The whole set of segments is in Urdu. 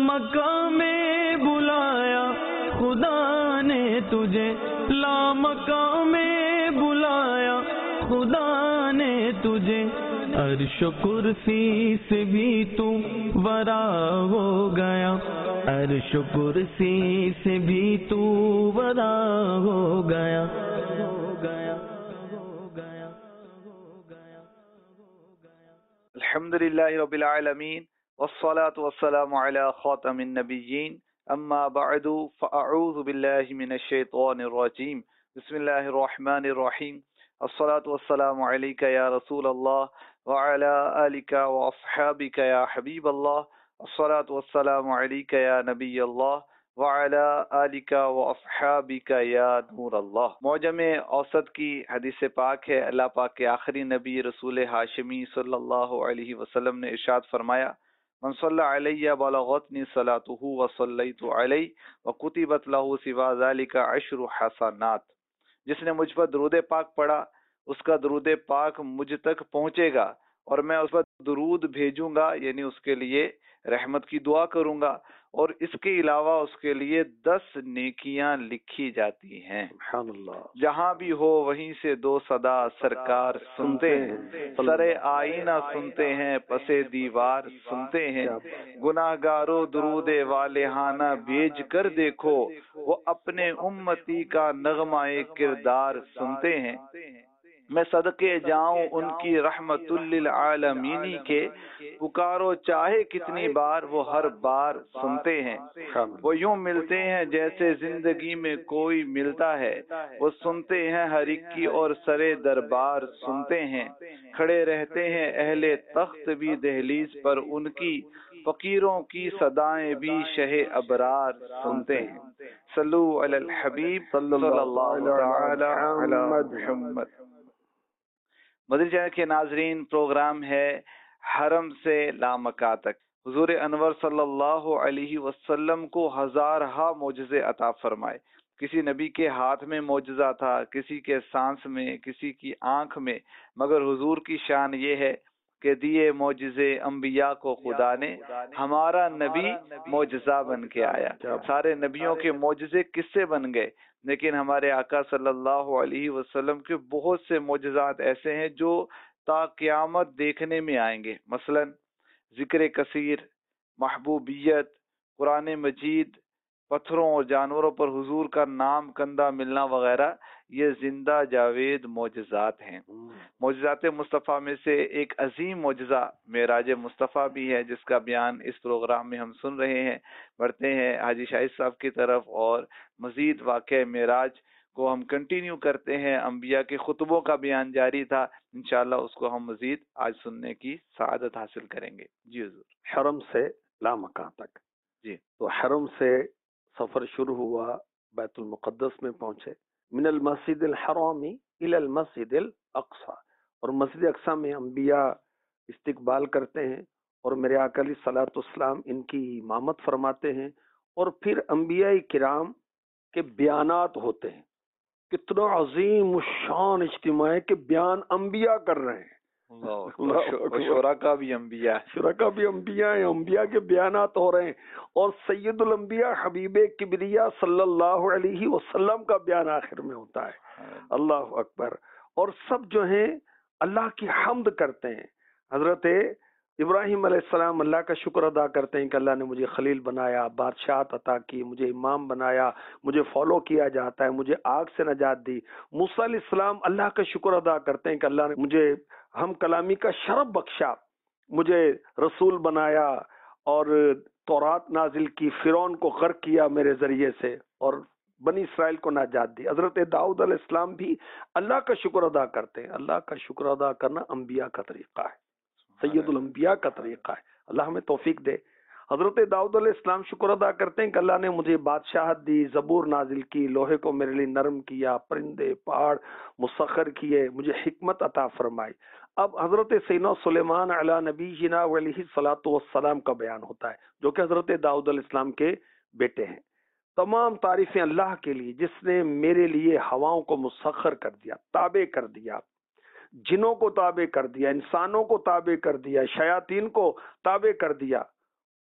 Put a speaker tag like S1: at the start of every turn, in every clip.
S1: مکہ میں بلایا خدا نے تجھے، لامکہ میں بلایا خدا نے تجھے، عرش و کرسی سے بھی تو ورا ہو گیا، عرش و کرسی سے بھی تو ورا ہو گیا۔
S2: الحمدللہ رب العالمین والصلاة والسلام علی خاتم النبیین، اما بعد فاعوذ باللہ من الشیطان الرجیم، بسم اللہ الرحمن الرحیم، الصلاة والسلام علیک یا رسول اللہ وعلی آلک واصحابک یا حبیب اللہ، الصلاة والسلام علیک یا نبی اللہ وعلی آلک واصحابک یا نور اللہ۔ معجم اوسط کی حدیث پاک ہے، اللہ پاک کے آخری نبی رسول ہاشمی صلی اللہ علیہ وسلم نے ارشاد فرمایا، من صلی علیہ بلغتنی صلاته وصلیت علیہ وکتبت له سوا ذلک 10 حسنات۔ جس نے مجھ پر درود پاک پڑھا اس کا درود پاک مجھ تک پہنچے گا اور میں اس پر درود بھیجوں گا، یعنی اس کے لیے رحمت کی دعا کروں گا، اور اس کے علاوہ اس کے لیے 10 نیکیاں لکھی جاتی ہیں۔
S3: سبحان اللہ۔
S2: جہاں بھی ہو وہیں سے دو صدا سرکار سنتے ہیں، سرے آئینہ سنتے ہیں، پسے دیوار سنتے ہیں، گناہ گارو درود والہانہ بھیج کر دیکھو، وہ اپنے امتی کا نغمہ کردار سنتے ہیں۔ میں صدقے جاؤں ان کی رحمت للعالمین کے، پکارو چاہے کتنی بار وہ ہر بار سنتے ہیں۔ وہ یوں ملتے ہیں جیسے زندگی میں کوئی ملتا ہے، وہ سنتے ہیں ہر ایک کی اور سرے دربار سنتے ہیں۔ کھڑے رہتے ہیں اہل تخت بھی دہلیز پر ان کی، فقیروں کی صدائیں بھی شہ ابرار سنتے ہیں۔ صلو علی الحبیب صلی اللہ تعالی علی محمد۔ مدنی چینل کے ناظرین، پروگرام ہے حرم سے لامکہ تک۔ حضور انور صلی اللہ علیہ وسلم کو ہزارہا معجزے عطا فرمائے۔ کسی نبی کے ہاتھ میں معجزہ تھا، کسی کے سانس میں، کسی کی آنکھ میں، مگر حضور کی شان یہ ہے کہ دیے معجزے انبیاء کو خدا نے، ہمارا نبی معجزہ بن کے آیا۔ سارے نبیوں کے معجزے کس سے بن گئے، لیکن ہمارے آقا صلی اللہ علیہ وسلم کے بہت سے معجزات ایسے ہیں جو تا قیامت دیکھنے میں آئیں گے۔ مثلا ذکر کثیر، محبوبیت، قرآن مجید، پتھروں اور جانوروں پر حضور کا نام کندہ ملنا وغیرہ، یہ زندہ جاوید معجزات ہیں۔ معجزات مصطفیٰ میں سے ایک عظیم معجزہ معراج مصطفیٰ بھی ہے، جس کا بیان اس پروگرام میں ہم سن رہے ہیں۔ بڑھتے ہیں حاجی شاہد صاحب کی طرف اور مزید واقعہ معراج کو ہم کنٹینیو کرتے ہیں۔ انبیاء کے خطبوں کا بیان جاری تھا، انشاءاللہ اس کو ہم مزید آج سننے کی سعادت حاصل کریں گے۔ جی حضور۔
S3: حرم سے لامکہ تک،
S2: جی
S3: تو حرم سے سفر شروع ہوا، بیت المقدس میں پہنچے، من المسجد الحرام الی المسجد الاقصی، اور مسجد اقصی میں انبیاء استقبال کرتے ہیں اور میرے آقا علیہ الصلوۃ والسلام ان کی امامت فرماتے ہیں، اور پھر انبیاء کرام کے بیانات ہوتے ہیں۔ کتنا عظیم الشان اجتماع ہے کہ بیان انبیاء کر رہے ہیں۔
S2: شرکا بھی انبیاء،
S3: شرکا بھی انبیاء ہیں، انبیاء کے بیانات ہو رہے ہیں، اور سید الانبیاء حبیب کبریا صلی اللہ علیہ وسلم کا بیان آخر میں ہوتا ہے۔ اللہ اکبر۔ اور سب جو ہیں اللہ کی حمد کرتے ہیں۔ حضرت ابراہیم علیہ السلام اللہ کا شکر ادا کرتے ہیں کہ اللہ نے مجھے خلیل بنایا، بادشاہت عطا کی، مجھے امام بنایا، مجھے فالو کیا جاتا ہے، مجھے آگ سے نجات دی۔ موسیٰ علیہ السلام اللہ کا شکر ادا کرتے ہیں کہ اللہ نے مجھے ہم کلامی کا شرف بخشا، مجھے رسول بنایا اور تورات نازل کی، فرعون کو غرق کیا میرے ذریعے سے، اور بنی اسرائیل کو نجات دی۔ حضرت داؤد علیہ السلام بھی اللہ کا شکر ادا کرتے ہیں۔ اللہ کا شکر ادا کرنا انبیاء کا طریقہ ہے، سید الانبیاء کا طریقہ ہے۔ اللہ ہمیں توفیق دے۔ حضرت داؤد علیہ السلام شکر ادا کرتے ہیں کہ اللہ نے مجھے بادشاہت دی، زبور نازل کی، لوہے کو میرے لیے نرم کیا، پرندے پہاڑ مسخر کیے، مجھے حکمت عطا فرمائی۔ اب حضرت سیدنا سلیمان علی نبینا علیہ الصلوۃ والسلام کا بیان ہوتا ہے، جو کہ حضرت داؤد علیہ السلام کے بیٹے ہیں۔ تمام تعریفیں اللہ کے لیے جس نے میرے لیے ہواؤں کو مسخر کر دیا، تابع کر دیا، جنوں کو تابع کر دیا، انسانوں کو تابع کر دیا، شیاطین کو تابع کر دیا،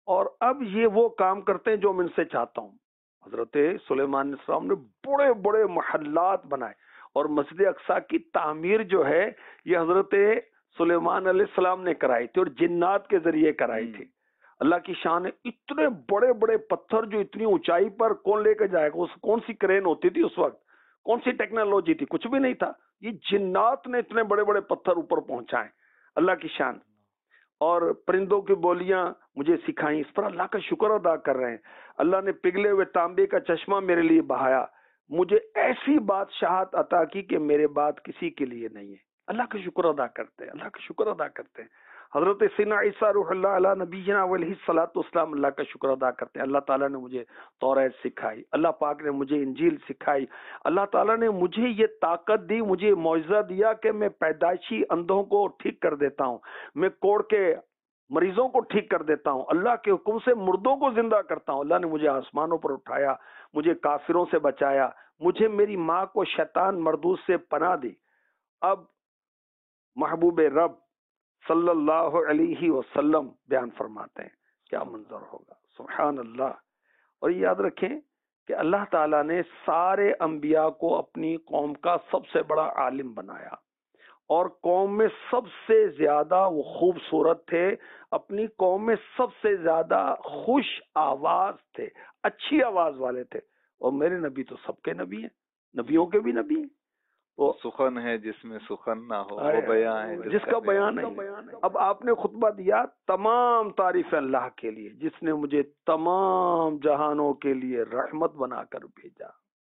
S3: اور اب یہ وہ کام کرتے ہیں جو میں ان سے چاہتا ہوں. حضرت سلیمان علیہ السلام نے بڑے بڑے محلات بنائے، اور مسجد اقصی کی تعمیر جو ہے یہ حضرت سلیمان علیہ السلام نے کرائی تھی، اور جنات کے ذریعے کرائی تھی. اللہ کی شان ہے. اتنے بڑے بڑے پتھر جو اتنی اونچائی پر کون لے کے جائے گا؟ کون سی کرین ہوتی تھی اس وقت؟ کون سی ٹیکنالوجی تھی؟ کچھ بھی نہیں تھا. یہ جنات نے اتنے بڑے بڑے پتھر اوپر پہنچائے. اللہ کی شان. اور پرندوں کی بولیاں مجھے سکھائیں، اس پر اللہ کا شکر ادا کر رہے ہیں. اللہ نے پگھلے ہوئے تانبے کا چشمہ میرے لیے بہایا، مجھے ایسی بادشاہت عطا کی کہ میرے بعد کسی کے لیے نہیں ہے. اللہ کا شکر ادا کرتے ہیں، اللہ کا شکر ادا کرتے ہیں. حضرت سیدنا عیسیٰ روح اللہ علیہ نبینا علیہ الصلوۃ والسلام اللہ کا شکر ادا کرتے ہیں. اللہ تعالیٰ نے مجھے توریت سکھائی، اللہ پاک نے مجھے انجیل سکھائی، اللہ تعالیٰ نے مجھے یہ طاقت دی، مجھے معجزہ دیا کہ میں پیدائشی اندھوں کو ٹھیک کر دیتا ہوں، میں کوڑ کے مریضوں کو ٹھیک کر دیتا ہوں، اللہ کے حکم سے مردوں کو زندہ کرتا ہوں. اللہ نے مجھے آسمانوں پر اٹھایا، مجھے کافروں سے بچایا، مجھے میری ماں کو شیطان مردود سے پناہ دی. اب محبوب رب صلی اللہ علیہ وسلم بیان فرماتے ہیں، کیا منظر ہوگا، سبحان اللہ. اور یہ یاد رکھیں کہ اللہ تعالیٰ نے سارے انبیاء کو اپنی قوم کا سب سے بڑا عالم بنایا، اور قوم میں سب سے زیادہ وہ خوبصورت تھے، اپنی قوم میں سب سے زیادہ خوش آواز تھے، اچھی آواز والے تھے. اور میرے نبی تو سب کے نبی ہیں، نبیوں کے بھی نبی ہیں.
S2: وہ سخن ہے جس میں سخن نہ ہو، وہ بیان ہے
S3: جس کا بیان نہیں. اب آپ نے خطبہ دیا، تمام تعریف اللہ کے لیے جس نے مجھے تمام جہانوں کے لیے رحمت بنا کر بھیجا.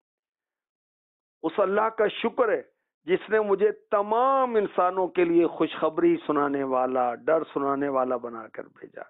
S3: اس اللہ کا شکر ہے جس نے مجھے تمام انسانوں کے لیے خوشخبری سنانے والا، ڈر سنانے والا بنا کر بھیجا.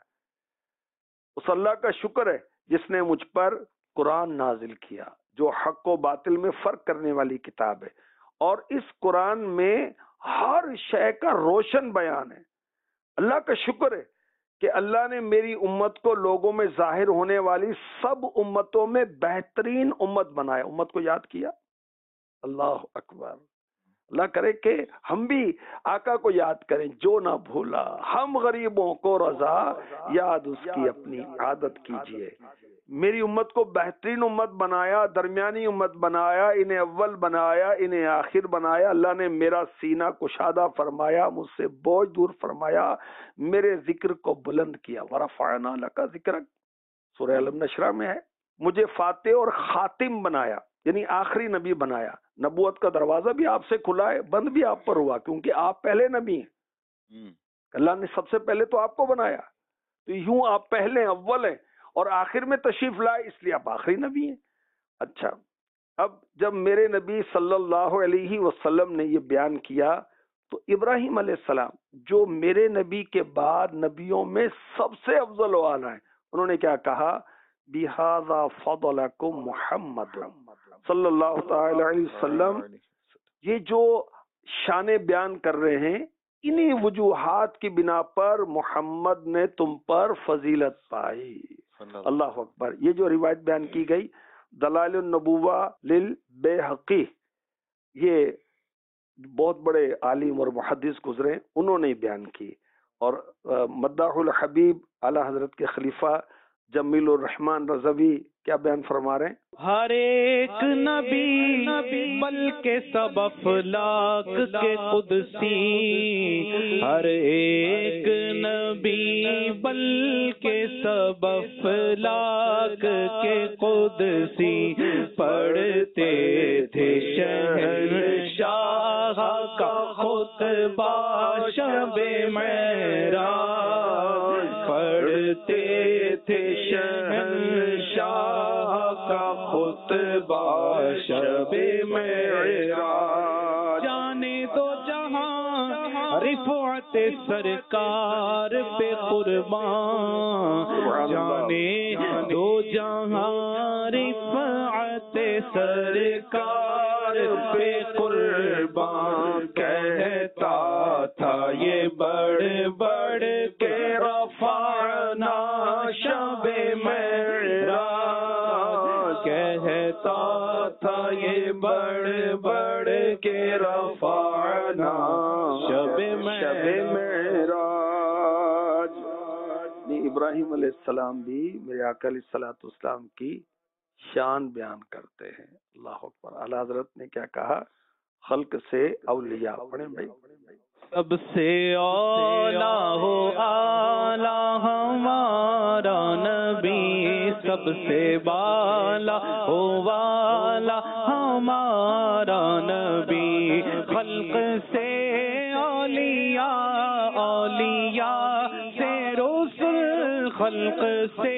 S3: اس اللہ کا شکر ہے جس نے مجھ پر قرآن نازل کیا، جو حق و باطل میں فرق کرنے والی کتاب ہے، اور اس قرآن میں ہر شے کا روشن بیان ہے. اللہ کا شکر ہے کہ اللہ نے میری امت کو لوگوں میں ظاہر ہونے والی سب امتوں میں بہترین امت بنایا. امت کو یاد کیا. اللہ اکبر. اللہ کرے کہ ہم بھی آقا کو یاد کریں، جو نہ بھولا ہم غریبوں کو رضا، یاد اس کی اپنی عادت کیجئے. میری امت کو بہترین امت بنایا، درمیانی امت بنایا، انہیں اول بنایا، انہیں آخر بنایا. اللہ نے میرا سینہ کشادہ فرمایا، مجھ سے بوجھ دور فرمایا، میرے ذکر کو بلند کیا. ورفعنا لک ذکرک، سورہ علم نشرہ میں ہے. مجھے فاتح اور خاتم بنایا، یعنی آخری نبی بنایا. نبوت کا دروازہ بھی آپ سے کھلا ہے، بند بھی آپ پر ہوا، کیونکہ آپ پہلے نبی ہیں. اللہ نے سب سے پہلے تو آپ کو بنایا، تو یوں آپ پہلے اول ہیں، اور آخر میں تشریف لائے، اس لیے آپ آخری نبی ہیں. اچھا، اب جب میرے نبی صلی اللہ علیہ وسلم نے یہ بیان کیا تو ابراہیم علیہ السلام جو میرے نبی کے بعد نبیوں میں سب سے افضل و اعلیٰ ہیں، انہوں نے کیا کہا؟ بِهَذَا فَضَلَكُمْ محمد صلی اللہ تعالی علیہ وسلم. یہ جو شان بیان کر رہے ہیں، انہی وجوہات کی بنا پر محمد نے تم پر فضیلت پائی. اللہ اکبر. یہ جو روایت بیان کی گئی دلائل النبوہ للبیہقی، یہ بہت بڑے عالم اور محدث گزرے، انہوں نے بیان کی. اور مداح الحبیب اعلی حضرت کے خلیفہ جمیل الرحمن رضوی کیا بیان فرما رہے ہیں؟
S1: ہر ایک نبی بلکہ سب افلاک کے قدسی، ہر ایک نبی بلکہ سب افلاک کے قدسی، پڑھتے تھے شہنشاہ کا خطبہ شب معراج، پڑھتے تھے شہنشاہ کا خطبہ شب معراج. جانے دو جہاں رفعت سرکار پہ قربان، جانے دو جہاں رفعت سرکار پہ قربان. کہتا تھا یہ بڑھ بڑھ کے رفعنا شب معراج، کہتا تھا یہ بڑھ بڑھ کے رفعنا شب معراج.
S3: ابراہیم علیہ السلام بھی میرے آقا علیہ الصلوۃ والسلام کی شان بیان کرتے ہیں. اللہ اکبر. اعلیٰ حضرت نے کیا کہا؟ خلق سے اولیاء. پڑھیں بھائی.
S1: سب سے اولا ہو اعلی ہمارا نبی، سب سے بالا ہو والا ہمارا نبی، خلق سے اولیاء، اولیاء سے رسل، خلق سے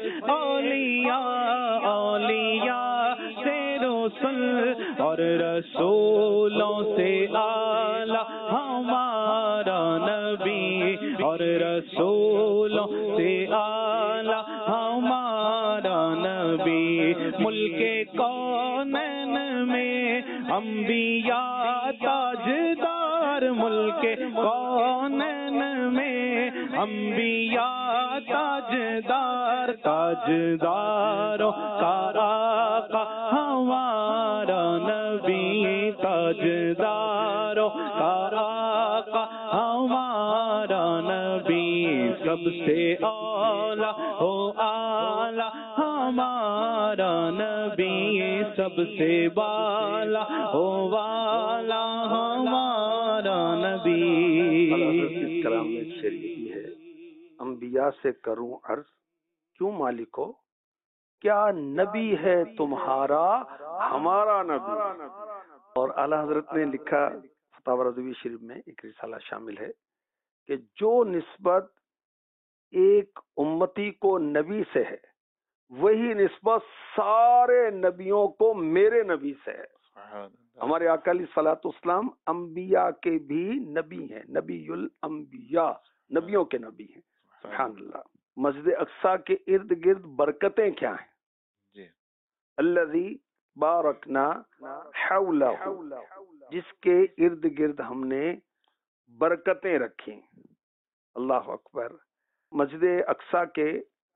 S1: اولیاء، اولیاء سے رسل، اور رسولوں سے اعلی ہمارا نبی، اور رسولوں سے اعلی ہمارا نبی. ملک کونین میں انبیاء تاجدار، ملک کونین میں انبیاء تاجدار، تاجداروں کا آقا ہمارا نبی، تاجداروں کا آقا ہمارا نبی، سب سے اولا ہو اعلی ہمارا نبی، سب سے بالا ہو والا ہمارا نبی.
S3: اس کلام میں شریعتی ہے. انبیاء سے کروں عرض کیوں مالکو، کیا نبی ہے تمہارا ہمارا نبی. اور اعلیٰ حضرت نے لکھا فتاوی رضوی شریف میں ایک رسالہ شامل ہے کہ جو نسبت ایک امتی کو نبی سے ہے وہی نسبت سارے نبیوں کو میرے نبی سے ہے. ہمارے آقا علیہ الصلوۃ والسلام انبیاء کے بھی نبی ہیں، نبی الانبیاء، نبیوں کے نبی ہیں. سبحان اللہ. مسجد اقصی کے ارد گرد برکتیں کیا ہیں؟ الذی بارکنا حولہ، جس کے ارد گرد ہم نے برکتیں رکھی. اللہ اکبر. مسجد اقصی کے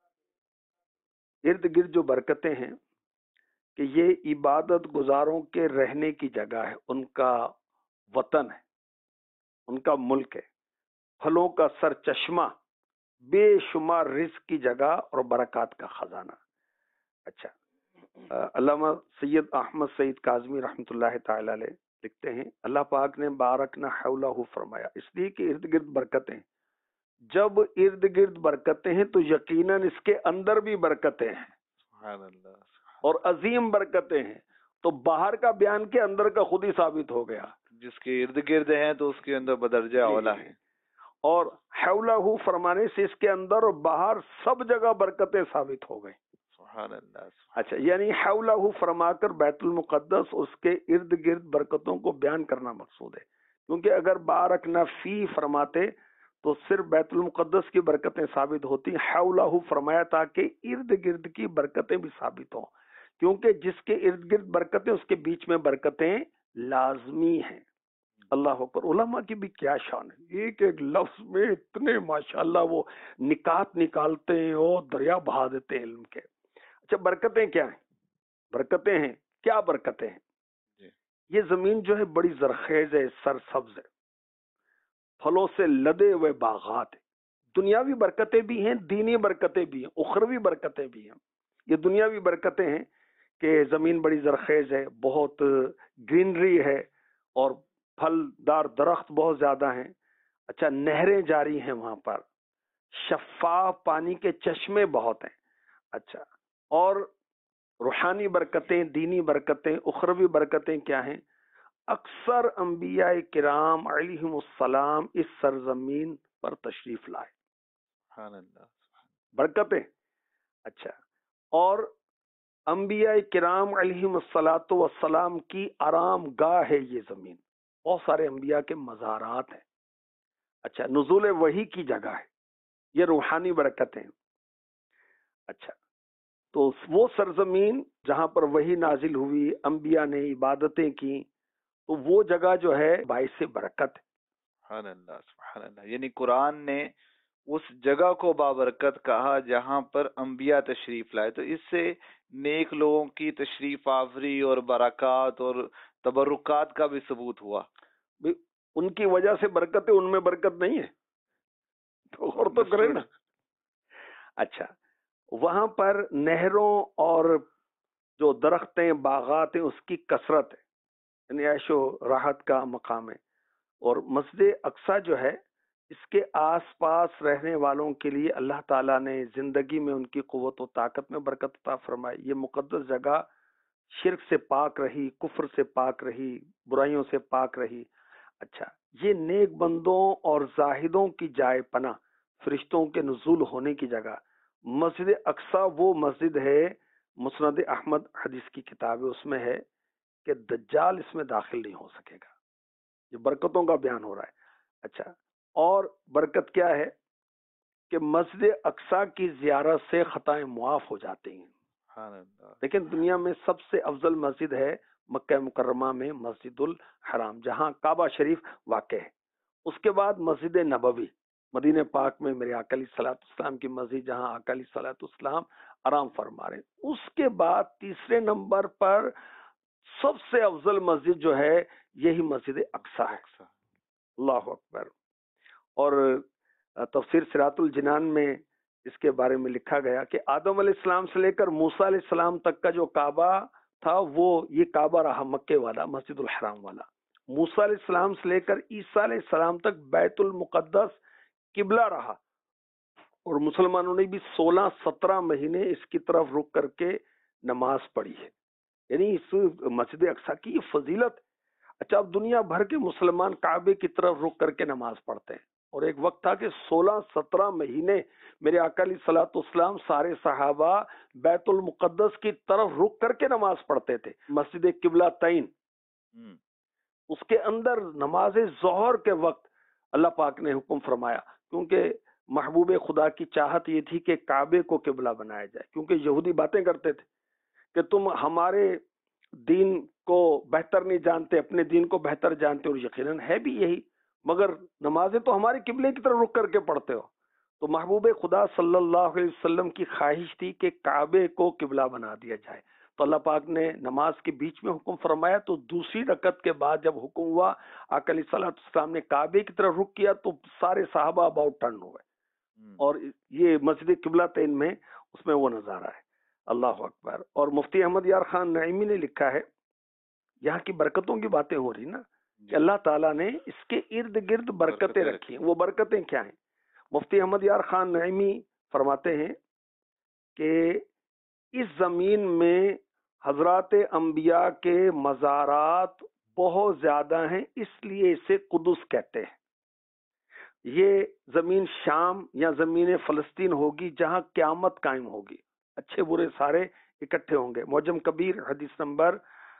S3: ارد گرد جو برکتیں ہیں کہ یہ عبادت گزاروں کے رہنے کی جگہ ہے، ان کا وطن ہے، ان کا ملک ہے، پھلوں کا سر چشمہ، بے شمار رزق کی جگہ اور برکات کا خزانہ. اچھا، علامہ سید احمد سعید کاظمی رحمۃ اللہ تعالی علیہ لکھتے ہیں اللہ پاک نے بارکنا حولہ فرمایا اس لیے کہ ارد گرد برکتیں. جب ارد گرد برکتیں ہیں تو یقیناً اس کے اندر بھی برکتیں ہیں. سبحان اللہ. اور عظیم برکتیں ہیں تو باہر کا بیان کے اندر کا خود ہی ثابت ہو گیا.
S2: جس کے ارد گرد ہیں تو اس کے اندر بدرجہ اولا ہے.
S3: اور حولہ فرمانے سے اس کے اندر اور باہر سب جگہ برکتیں ثابت ہو گئی.
S2: سبحان اللہ.
S3: اچھا، یعنی حولہ فرما کر بیت المقدس اس کے ارد گرد برکتوں کو بیان کرنا مقصود ہے. کیونکہ اگر بارکنا فی فرماتے تو صرف بیت المقدس کی برکتیں ثابت ہوتی. حولہ فرمایا تاکہ ارد گرد کی برکتیں بھی ثابت ہوں، کیونکہ جس کے ارد گرد برکتیں اس کے بیچ میں برکتیں لازمی ہیں. اللہ اکبر. علماء کی بھی کیا شان ہے، ایک ایک لفظ میں اتنے ماشاءاللہ وہ نکات نکالتے ہیں اور دریا بہا دیتے ہیں علم کے. اچھا، برکتیں کیا ہیں؟ برکتیں ہیں کیا؟ برکتیں ہیں یہ زمین جو ہے بڑی زرخیز ہے، سرسبز ہے، پھلوں سے لدے ہوئے باغات ہیں. دنیاوی برکتیں بھی ہیں، دینی برکتیں بھی ہیں، اخروی برکتیں بھی ہیں. یہ دنیاوی برکتیں ہیں کہ زمین بڑی زرخیز ہے، بہت گرینری ہے اور پھل دار درخت بہت زیادہ ہیں. اچھا، نہریں جاری ہیں وہاں پر، شفاف پانی کے چشمے بہت ہیں. اچھا، اور روحانی برکتیں، دینی برکتیں، اخروی برکتیں کیا ہیں؟ اکثر انبیاء کرام علیہم السلام اس سرزمین پر تشریف لائے.
S2: سبحان اللہ.
S3: برکتیں. اچھا، اور انبیاء کرام علیہم السلام کی آرام گاہ ہے یہ زمین. بہت سارے انبیاء کے مزارات ہیں. اچھا، نزول وحی کی جگہ ہے. یہ روحانی برکتیں. اچھا، تو وہ سرزمین جہاں پر وحی نازل ہوئی، انبیاء نے عبادتیں کی، تو وہ جگہ جو ہے باعث برکت ہے.
S2: سبحان اللہ. سبحان اللہ. یعنی قرآن نے اس جگہ کو بابرکت کہا جہاں پر انبیاء تشریف لائے، تو اس سے نیک لوگوں کی تشریف آوری اور برکات اور تبرکات کا بھی ثبوت ہوا.
S3: ان کی وجہ سے برکت ہے، ان میں برکت نہیں ہے تو اور تو کرے نا. اچھا، وہاں پر نہروں اور جو درختیں باغات ہیں اس کی کثرت ہے، یعنی عیش و راحت کا مقام ہے. اور مسجد اقصی جو ہے اس کے آس پاس رہنے والوں کے لیے اللہ تعالیٰ نے زندگی میں ان کی قوت و طاقت میں برکت عطا فرمائی. یہ مقدس جگہ شرک سے پاک رہی، کفر سے پاک رہی، برائیوں سے پاک رہی. اچھا، یہ نیک بندوں اور زاہدوں کی جائے پناہ، فرشتوں کے نزول ہونے کی جگہ. مسجد اقصی وہ مسجد ہے، مسند احمد حدیث کی کتاب ہے، اس میں ہے کہ دجال اس میں داخل نہیں ہو سکے گا. یہ برکتوں کا بیان ہو رہا ہے. اچھا، اور برکت کیا ہے کہ مسجد اقصی کی زیارت سے خطائیں معاف ہو جاتی ہیں. لیکن دنیا میں سب سے افضل مسجد ہے مکہ مکرمہ میں مسجد الحرام، جہاں کعبہ شریف واقع ہے. اس کے بعد مسجد نبوی مدینہ پاک میں میرے آقا علیہ الصلوۃ والسلام کی مسجد، جہاں آقا علیہ الصلوۃ والسلام آرام فرما رہے ہیں. اس کے بعد تیسرے نمبر پر سب سے افضل مسجد جو ہے یہی مسجد اقصی ہے. اللہ اکبر. اور تفسیر صراط الجنان میں اس کے بارے میں لکھا گیا کہ آدم علیہ السلام سے لے کر موسیٰ علیہ السلام تک کا جو کعبہ تھا وہ یہ کعبہ رہا مکے والا، مسجد الحرام والا. موسیٰ علیہ السلام سے لے کر عیسیٰ علیہ السلام تک بیت المقدس قبلہ رہا. اور مسلمانوں نے بھی 16-17 مہینے اس کی طرف رک کر کے نماز پڑھی ہے. یعنی اس مسجد اقصی کی یہ فضیلت. اچھا، اب دنیا بھر کے مسلمان کعبے کی طرف رک کر کے نماز پڑھتے ہیں، اور ایک وقت تھا کہ 16-17 مہینے میرے آقا علیہ الصلوۃ والسلام سارے صحابہ بیت المقدس کی طرف رک کر کے نماز پڑھتے تھے. مسجد قبلہ تین، اس کے اندر نماز ظہر کے وقت اللہ پاک نے حکم فرمایا، کیونکہ محبوب خدا کی چاہت یہ تھی کہ کعبے کو قبلہ بنایا جائے. کیونکہ یہودی باتیں کرتے تھے کہ تم ہمارے دین کو بہتر نہیں جانتے، اپنے دین کو بہتر جانتے، اور یقیناً ہے بھی یہی، مگر نمازیں تو ہمارے قبلے کی طرف رک کر کے پڑھتے ہو. تو محبوب خدا صلی اللہ علیہ وسلم کی خواہش تھی کہ کعبے کو قبلہ بنا دیا جائے. تو اللہ پاک نے نماز کے بیچ میں حکم فرمایا. تو دوسری رکعت کے بعد جب حکم ہوا، آقا علیہ السلام نے کعبے کی طرف رخ کیا تو سارے صحابہ اباؤٹ ٹرن ہوئے. اور یہ مسجد قبلہ تین میں اس میں وہ نظارہ ہے. اللہ اکبر. اور مفتی احمد یار خان نعیمی نے لکھا ہے، یہاں کی برکتوں کی باتیں ہو رہی نا، کہ اللہ تعالیٰ نے اس کے ارد گرد برکتیں رکھی ہیں. وہ برکتیں کیا ہیں؟ مفتی احمد یار خان نعیمی فرماتے ہیں کہ اس زمین میں حضرات انبیاء کے مزارات بہت زیادہ ہیں، اس لیے اسے قدس کہتے ہیں. یہ زمین شام یا زمین فلسطین ہوگی جہاں قیامت قائم ہوگی، اچھے برے سارے اکٹھے ہوں گے. معجم کبیر حدیث نمبر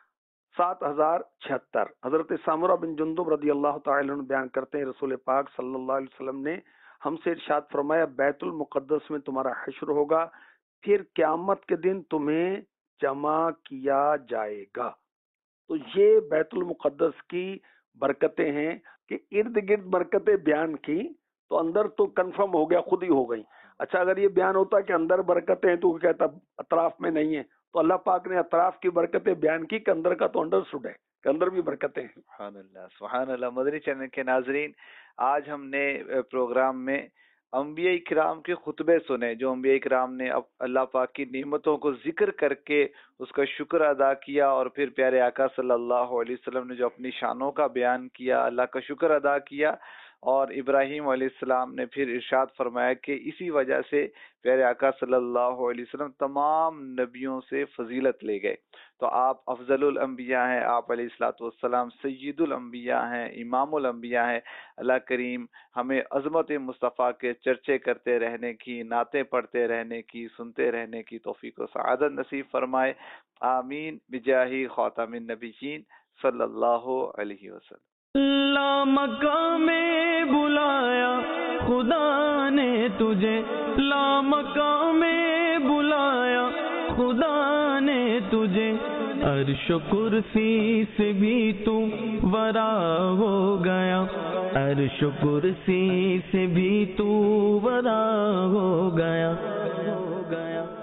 S3: 7076. حضرت سامرہ بن جندب رضی اللہ تعالی عنہ بیان کرتے ہیں، رسول پاک صلی اللہ علیہ وسلم نے ہم سے ارشاد فرمایا، بیت المقدس میں تمہارا حشر ہوگا، پھر قیامت کے دن تمہیں جمع کیا جائے گا. تو یہ بیت المقدس کی برکتیں ہیں کہ ارد گرد برکتیں بیان کی تو اندر تو کنفرم ہو گیا، خود ہی ہو گئی. اچھا، اگر یہ بیان ہوتا کہ اندر برکتیں ہیں تو کہتا اطراف میں نہیں ہے، تو اللہ پاک نے اطراف کی برکتیں بیان کی کہ اندر کا تو انڈرسٹوڈ ہے کہ اندر بھی برکتیں ہیں.
S2: سبحان اللہ، سبحان اللہ. مدنی چینل کے ناظرین، آج ہم نے پروگرام میں انبیاء کرام کے خطبے سنے، جو انبیاء کرام نے اللہ پاک کی نعمتوں کو ذکر کر کے اس کا شکر ادا کیا، اور پھر پیارے آقا صلی اللہ علیہ وسلم نے جو اپنی شانوں کا بیان کیا، اللہ کا شکر ادا کیا. اور ابراہیم علیہ السلام نے پھر ارشاد فرمایا کہ اسی وجہ سے پیارے آقا صلی اللہ علیہ وسلم تمام نبیوں سے فضیلت لے گئے. تو آپ افضل الانبیاء ہیں، آپ علیہ الصلوۃ والسلام سید الانبیاء ہیں، امام الانبیاء ہیں. اللہ کریم ہمیں عظمت مصطفیٰ کے چرچے کرتے رہنے کی، نعتیں پڑھتے رہنے کی، سنتے رہنے کی توفیق و سعادت نصیب فرمائے. آمین بجاہ خاتم النبیین صلی اللہ علیہ وسلم.
S1: لا مقام میں بلایا خدا نے تجھے، لا مقام میں بلایا خدا نے تجھے، عرش و کرسی سے بھی تو ورا ہو گیا، عرش و کرسی سے بھی تو ورا ہو گیا.